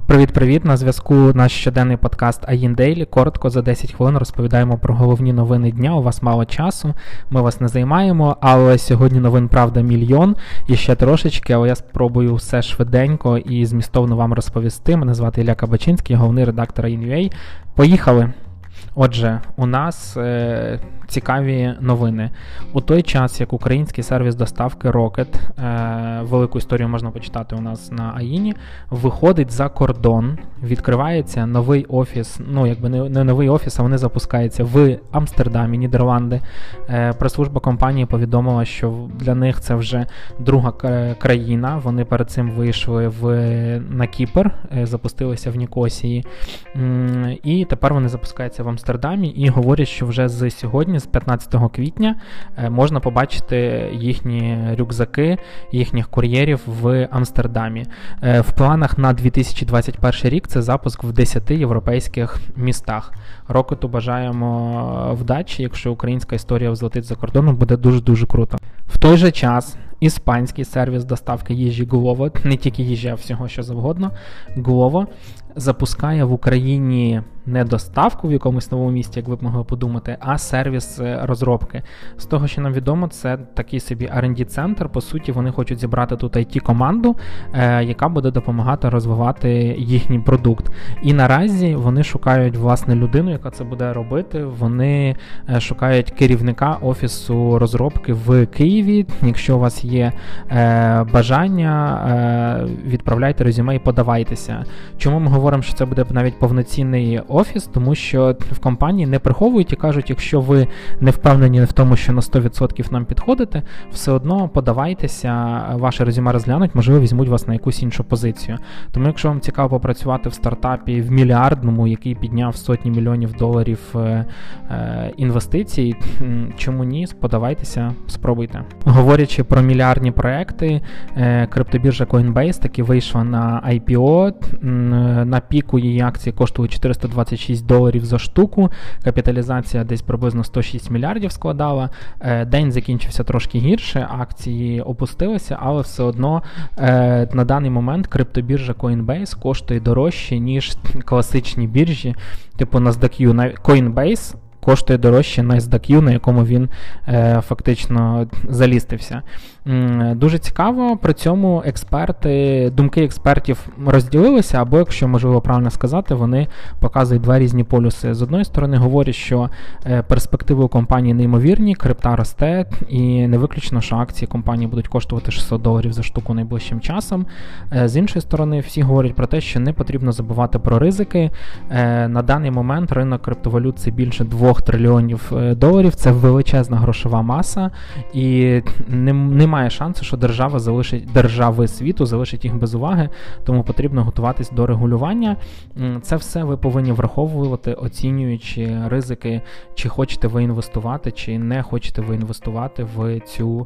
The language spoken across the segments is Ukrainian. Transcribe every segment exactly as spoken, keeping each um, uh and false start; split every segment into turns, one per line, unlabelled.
Привіт-привіт! На зв'язку наш щоденний подкаст АІН Daily. Коротко, за десять хвилин розповідаємо про головні новини дня. У вас мало часу, ми вас не займаємо, але сьогодні новин, правда, мільйон. І ще трошечки, але я спробую все швиденько і змістовно вам розповісти. Мене звати Ілля Кабачинський, головний редактор АІН.ua. Поїхали! Отже, у нас е, цікаві новини. У той час, як український сервіс доставки Rocket, е, велику історію можна почитати у нас на АІНі, виходить за кордон, відкривається новий офіс, ну якби не, не новий офіс, а вони запускаються в Амстердамі, Нідерланди. Е, прес-служба компанії повідомила, що для них це вже друга країна, вони перед цим вийшли в, на Кіпр, е, запустилися в Нікосії, м, і тепер вони запускаються в Амстердамі і говорять, що вже з сьогодні, з п'ятнадцятого квітня, можна побачити їхні рюкзаки, їхніх кур'єрів в Амстердамі. В планах на дві тисячі двадцять перший рік це запуск в десяти європейських містах. Рокету бажаємо вдачі, якщо українська історія взлетить за кордоном, буде дуже-дуже круто. В той же час іспанський сервіс доставки їжі Glovo, не тільки їжі, а всього що завгодно, Glovo запускає в Україні не доставку в якомусь новому місті, як ви б могли подумати, а сервіс розробки. З того, що нам відомо, це такий собі ар енд ді-центр. По суті, вони хочуть зібрати тут ай ті-команду, е, яка буде допомагати розвивати їхній продукт. І наразі вони шукають, власне, людину, яка це буде робити. Вони е, шукають керівника офісу розробки в Києві. Якщо у вас є е, бажання, е, відправляйте резюме і подавайтеся. Чому ми говоримо, що це буде навіть повноцінний офіс? Тому що в компанії не приховують і кажуть, якщо ви не впевнені в тому, що на сто відсотків нам підходите, все одно подавайтеся, ваше резюме розглянуть, можливо, візьмуть вас на якусь іншу позицію. Тому якщо вам цікаво попрацювати в стартапі в мільярдному, який підняв сотні мільйонів доларів е, е, інвестицій, чому ні, подавайтеся, спробуйте. Говорячи про мільярдні проекти, е, криптобіржа Coinbase таки вийшла на ай пі о, на піку її акції коштували чотириста двадцять шість доларів за штуку, капіталізація десь приблизно сто шість мільярдів складала. День закінчився трошки гірше, акції опустилися, але все одно на даний момент криптобіржа Coinbase коштує дорожче, ніж класичні біржі, типу NASDAQ. Coinbase коштує дорожче NASDAQ, на якому він е, фактично залістився. М, дуже цікаво, при цьому експерти, думки експертів розділилися, або, якщо можливо правильно сказати, вони показують два різні полюси. З одної сторони говорять, що е, перспективи у компанії неймовірні, крипта росте, і не виключно, що акції компанії будуть коштувати шістсот доларів за штуку найближчим часом. Е, з іншої сторони, всі говорять про те, що не потрібно забувати про ризики. Е, на даний момент ринок криптовалют – це більше двох трильйонів доларів, це величезна грошова маса, і не, немає шансу, що держава залишить, держави світу залишить їх без уваги, тому потрібно готуватись до регулювання. Це все ви повинні враховувати, оцінюючи ризики, чи хочете ви інвестувати, чи не хочете ви інвестувати в, цю,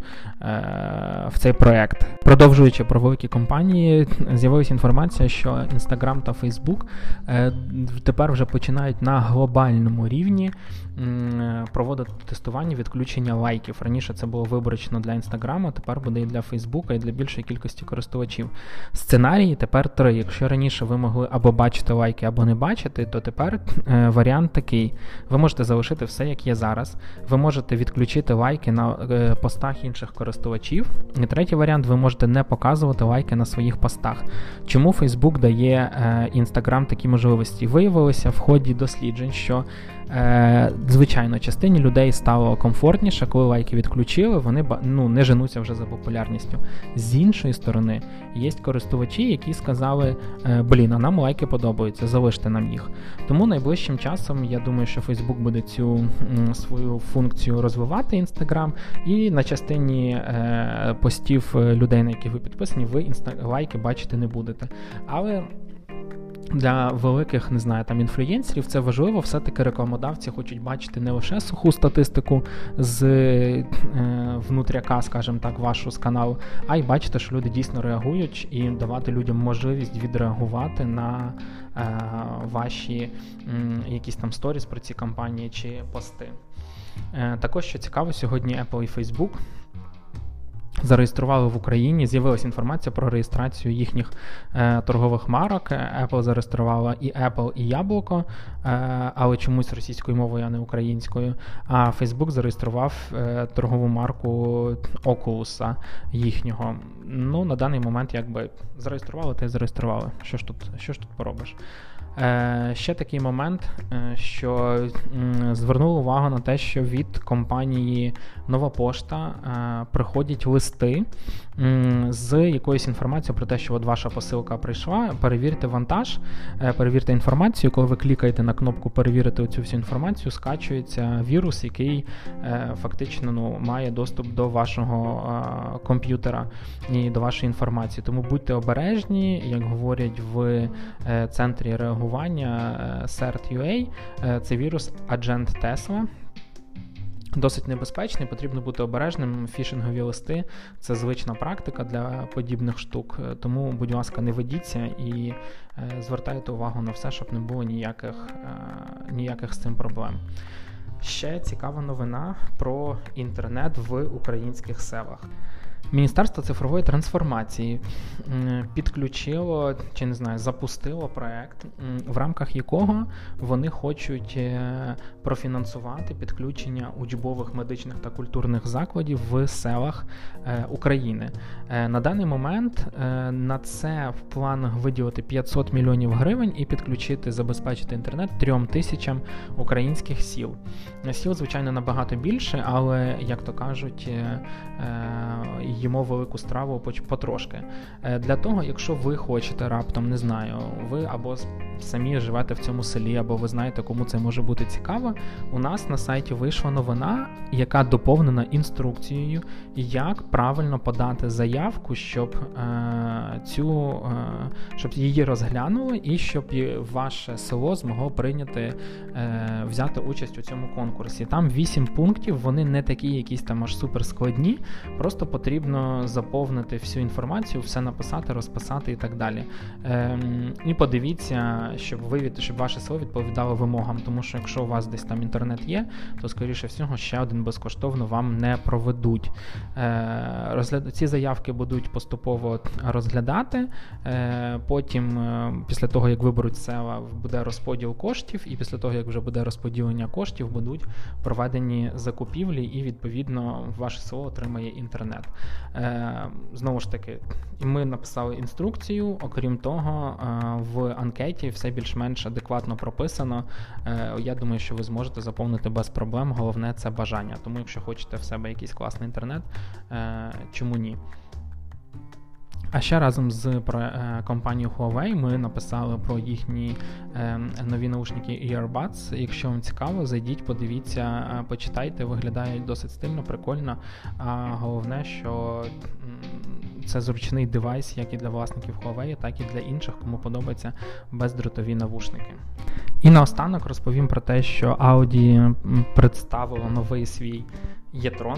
в цей проект. Продовжуючи про великі компанії, з'явилася інформація, що Instagram та Facebook тепер вже починають на глобальному рівні проводити тестування відключення лайків. Раніше це було виборочно для Інстаграму, тепер буде і для Фейсбука, і для більшої кількості користувачів. Сценарії тепер три. Якщо раніше ви могли або бачити лайки, або не бачити, то тепер е, варіант такий. Ви можете залишити все, як є зараз. Ви можете відключити лайки на е, постах інших користувачів. І третій варіант, ви можете не показувати лайки на своїх постах. Чому Фейсбук дає Інстаграм е, такі можливості? Виявилося в ході досліджень, що Е, звичайно, частині людей стало комфортніше, коли лайки відключили, вони ну, не женуться вже за популярністю. З іншої сторони, є користувачі, які сказали, е, блін, а нам лайки подобаються, залиште нам їх. Тому найближчим часом, я думаю, що Facebook буде цю м, свою функцію розвивати, Instagram, і на частині е, постів людей, на яких ви підписані, ви інста- лайки бачити не будете. Але для великих, не знаю, там інфлюєнсерів це важливо, все-таки рекламодавці хочуть бачити не лише суху статистику з е, внутряка, скажімо так, вашу з каналу, а й бачити, що люди дійсно реагують, і давати людям можливість відреагувати на е, ваші м, якісь там сторіс про ці кампанії чи пости. Е, також, що цікаво, сьогодні Apple і Facebook зареєстрували в Україні, з'явилася інформація про реєстрацію їхніх е, торгових марок. Apple зареєструвала і Apple, і Яблуко, е, але чомусь російською мовою, а не українською. А Facebook зареєстрував е, торгову марку Oculus їхнього. Ну, на даний момент, якби, зареєстрували, та й зареєстрували. Що ж тут, що ж тут поробиш? Е, ще такий момент, е, що м, звернули увагу на те, що від компанії Нова Пошта е, приходять листи м, з якоюсь інформацією про те, що от ваша посилка прийшла, перевірте вантаж, е, перевірте інформацію. Коли ви клікаєте на кнопку «Перевірити оцю всю інформацію», скачується вірус, який е, фактично ну, має доступ до вашого е, комп'ютера і до вашої інформації. Тому будьте обережні, як говорять в е, центрі реагування серт точка ю ей, це вірус Agent Tesla. Досить небезпечний, потрібно бути обережним. Фішингові листи – це звична практика для подібних штук. Тому, будь ласка, не ведіться і звертайте увагу на все, щоб не було ніяких, ніяких з цим проблем. Ще цікава новина про інтернет в українських селах. Міністерство цифрової трансформації підключило, чи не знаю, запустило проект, в рамках якого вони хочуть профінансувати підключення учбових медичних та культурних закладів в селах України. На даний момент на це в планах виділити п'ятсот мільйонів гривень і підключити, забезпечити інтернет трьом тисячам українських сіл. Сіл, звичайно, набагато більше, але, як то кажуть, їмо велику страву потрошки. Для того, якщо ви хочете раптом, не знаю, ви або самі живете в цьому селі, або ви знаєте, кому це може бути цікаво, у нас на сайті вийшла новина, яка доповнена інструкцією, як правильно подати заявку, щоб е, цю, е, щоб її розглянули і щоб ваше село змогло прийняти, е, взяти участь у цьому конкурсі. Там вісім пунктів, вони не такі якісь там аж суперскладні, просто потрібно заповнити всю інформацію, все написати, розписати і так далі. Е, і подивіться, щоб ви, щоб ваше село відповідало вимогам, тому що якщо у вас десь там інтернет є, то, скоріше всього, ще один безкоштовно вам не проведуть. Е, розгляд... Ці заявки будуть поступово розглядати, е, потім, е, після того, як виберуть села, буде розподіл коштів, і після того, як вже буде розподілення коштів, будуть проведені закупівлі, і, відповідно, ваше село отримає інтернет. Е, знову ж таки, ми написали інструкцію, окрім того, е, в анкеті все більш-менш адекватно прописано. Е, я думаю, що ви зможете заповнити без проблем, головне – це бажання. Тому, якщо хочете в себе якийсь класний інтернет, е, чому ні? А ще разом з компанією Huawei ми написали про їхні е, нові наушники Earbuds. Якщо вам цікаво, зайдіть, подивіться, почитайте, виглядає досить стильно, прикольно. А головне, що це зручний девайс як і для власників Huawei, так і для інших, кому подобаються бездротові навушники. І наостанок розповім про те, що Audi представило новий свій e-tron,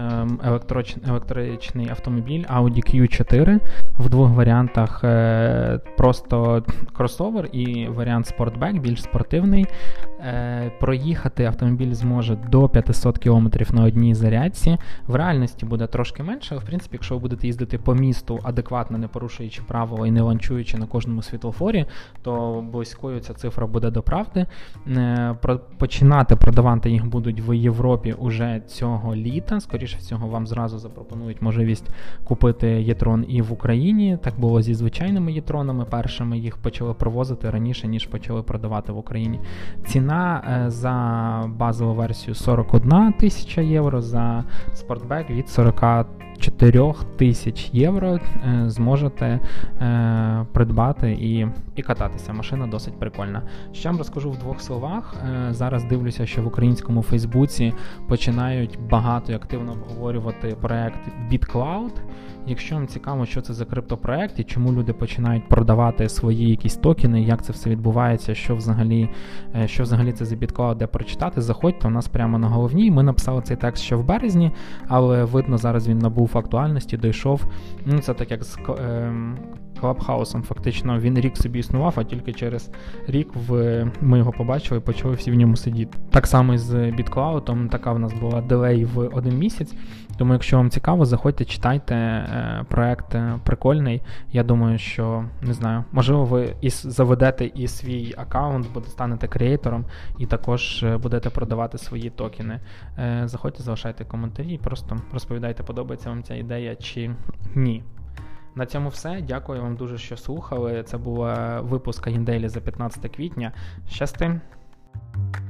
електричний автомобіль Audi кью чотири в двох варіантах: просто кросовер і варіант спортбек, більш спортивний. Проїхати автомобіль зможе до п'ятсот кілометрів на одній зарядці. В реальності буде трошки менше, але в принципі, якщо ви будете їздити по місту адекватно, не порушуючи правила і не ланчуючи на кожному світлофорі, то близькою ця цифра буде до правди. Починати продавати їх будуть в Європі уже цього літа. Скоріше всього, вам зразу запропонують можливість купити e-tron і в Україні. Так було зі звичайними e-tronами. Першими їх почали провозити раніше, ніж почали продавати в Україні. Ціна за базову версію сорок одна тисяча євро, за спортбек від сорок чотири тисяч євро зможете е, придбати і, і кататися. Машина досить прикольна. Ще вам розкажу в двох словах. Е, зараз дивлюся, що в українському Фейсбуці починають багато і активно обговорювати проект BitCloud. Якщо вам цікаво, що це за криптопроект і чому люди починають продавати свої якісь токени, як це все відбувається, що взагалі, що взагалі це за BitCloud, де прочитати, заходьте, у нас прямо на головній. Ми написали цей текст ще в березні, але видно, зараз він набув актуальності, дійшов. Ну, це так як з, е, Клабхаусом. Фактично він рік собі існував, а тільки через рік в... ми його побачили і почали всі в ньому сидіти. Так само і з BitCloud, така в нас була делей в один місяць. Тому якщо вам цікаво, заходьте, читайте, проект прикольний. Я думаю, що, не знаю, можливо ви і заведете і свій аккаунт, бо станете креатором і також будете продавати свої токени. Заходьте, залишайте коментарі і просто розповідайте, подобається вам ця ідея чи ні. На цьому все. Дякую вам дуже, що слухали. Це був випуск AYN Daily за п'ятнадцяте квітня. Щасти!